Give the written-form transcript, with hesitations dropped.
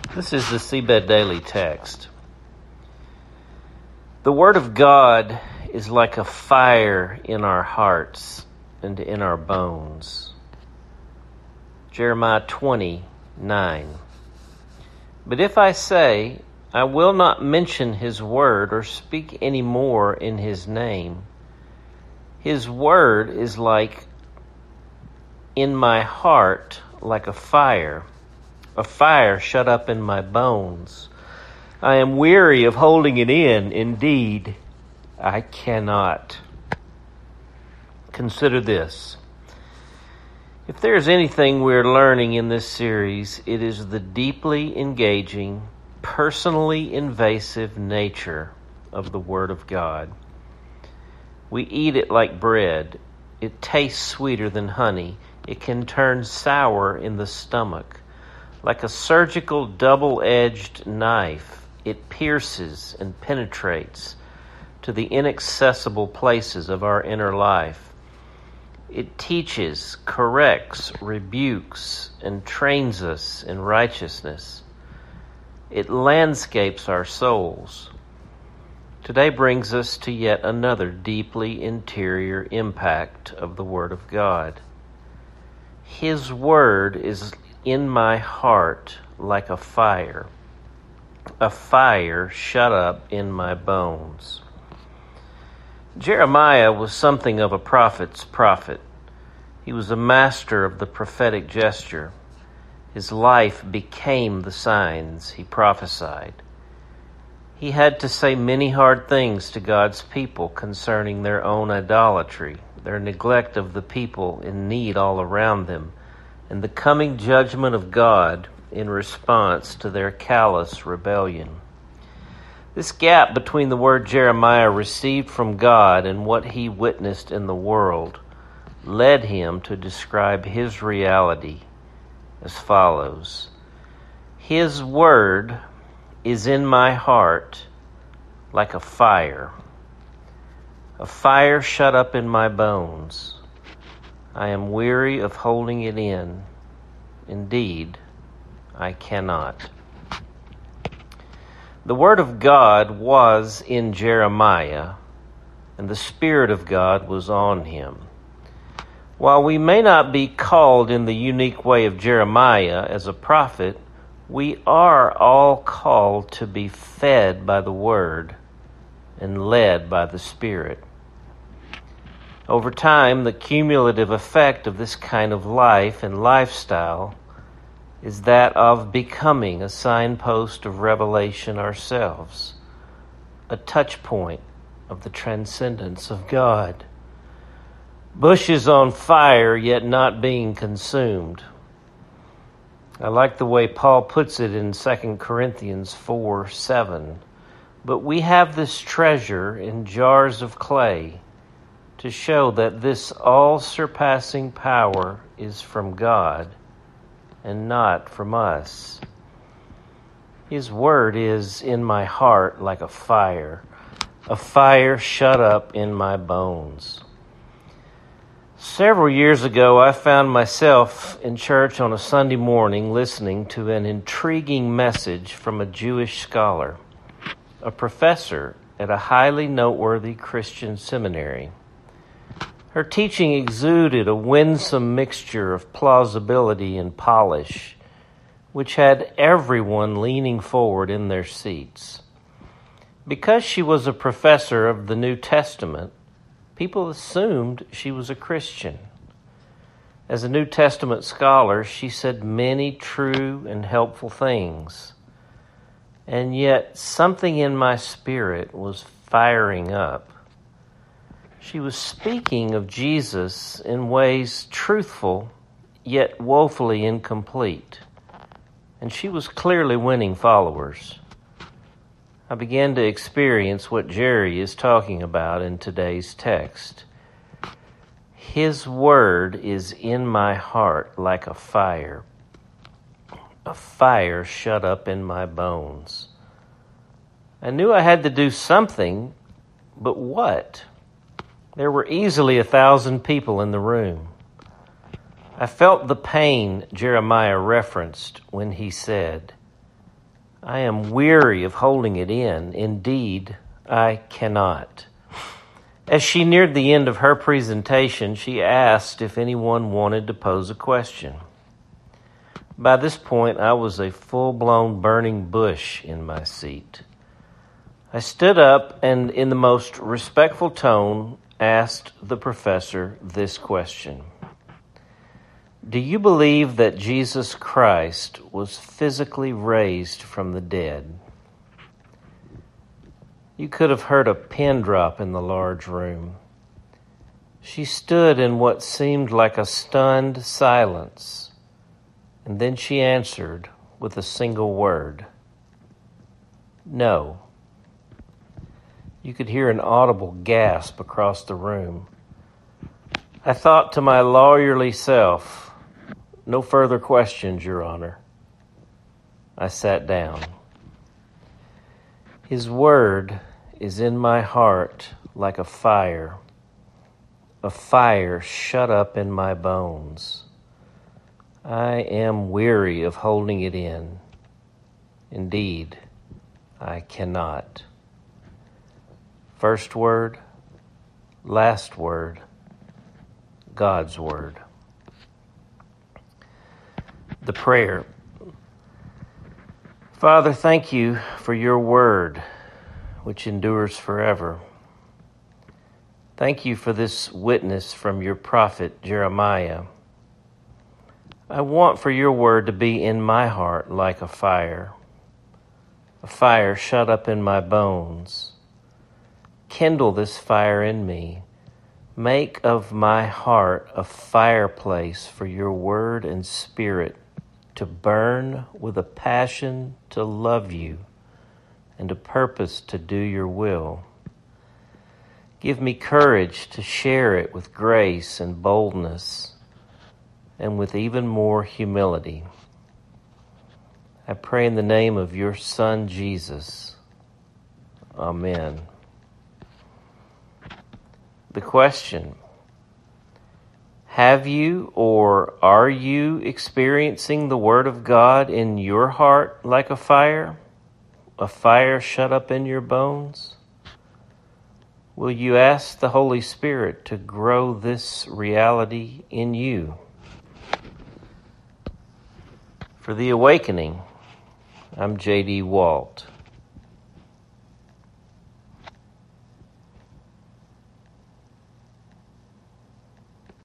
This is the Seabed Daily text. The Word of God is like a fire in our hearts and in our bones. Jeremiah 20:9. But if I say, I will not mention his word or speak any more in his name, his word is like in my heart like a fire shut up in my bones. I am weary of holding it in. Indeed, I cannot. Consider this. If there is anything we're learning in this series, it is the deeply engaging, personally invasive nature of the Word of God. We eat it like bread. It tastes sweeter than honey. It can turn sour in the stomach. Like a surgical double-edged knife, it pierces and penetrates to the inaccessible places of our inner life. It teaches, corrects, rebukes, and trains us in righteousness. It landscapes our souls. Today brings us to yet another deeply interior impact of the Word of God. His Word is in my heart like a fire shut up in my bones. Jeremiah was something of a prophet's prophet. He was a master of the prophetic gesture. His life became the signs he prophesied. He had to say many hard things to God's people concerning their own idolatry, their neglect of the people in need all around them, and the coming judgment of God in response to their callous rebellion. This gap between the word Jeremiah received from God and what he witnessed in the world led him to describe his reality as follows. His word is in my heart like a fire shut up in my bones. I am weary of holding it in. Indeed, I cannot. The Word of God was in Jeremiah, and the Spirit of God was on him. While we may not be called in the unique way of Jeremiah as a prophet, we are all called to be fed by the Word and led by the Spirit. Over time, the cumulative effect of this kind of life and lifestyle is that of becoming a signpost of revelation ourselves, a touch point of the transcendence of God. Bushes on fire, yet not being consumed. I like the way Paul puts it in 2 Corinthians 4:7. But we have this treasure in jars of clay to show that this all-surpassing power is from God and not from us. His word is in my heart like a fire shut up in my bones. Several years ago, I found myself in church on a Sunday morning listening to an intriguing message from a Jewish scholar, a professor at a highly noteworthy Christian seminary. Her teaching exuded a winsome mixture of plausibility and polish, which had everyone leaning forward in their seats. Because she was a professor of the New Testament, people assumed she was a Christian. As a New Testament scholar, she said many true and helpful things. And yet something in my spirit was firing up. She was speaking of Jesus in ways truthful, yet woefully incomplete. And she was clearly winning followers. I began to experience what Jerry is talking about in today's text. His word is in my heart like a fire shut up in my bones. I knew I had to do something, but what? There were easily 1,000 people in the room. I felt the pain Jeremiah referenced when he said, I am weary of holding it in. Indeed, I cannot. As she neared the end of her presentation, she asked if anyone wanted to pose a question. By this point, I was a full-blown burning bush in my seat. I stood up and, in the most respectful tone, asked the professor this question. Do you believe that Jesus Christ was physically raised from the dead? You could have heard a pin drop in the large room. She stood in what seemed like a stunned silence, and then she answered with a single word. No. You could hear an audible gasp across the room. I thought to my lawyerly self, no further questions, Your Honor. I sat down. His word is in my heart like a fire shut up in my bones. I am weary of holding it in. Indeed, I cannot. First word, last word, God's word. The prayer. Father, thank you for your word, which endures forever. Thank you for this witness from your prophet Jeremiah. I want for your word to be in my heart like a fire shut up in my bones. Kindle this fire in me. Make of my heart a fireplace for your word and spirit to burn with a passion to love you and a purpose to do your will. Give me courage to share it with grace and boldness and with even more humility. I pray in the name of your Son, Jesus. Amen. The question, have you or are you experiencing the Word of God in your heart like a fire shut up in your bones? Will you ask the Holy Spirit to grow this reality in you? For The Awakening, I'm J.D. Walt.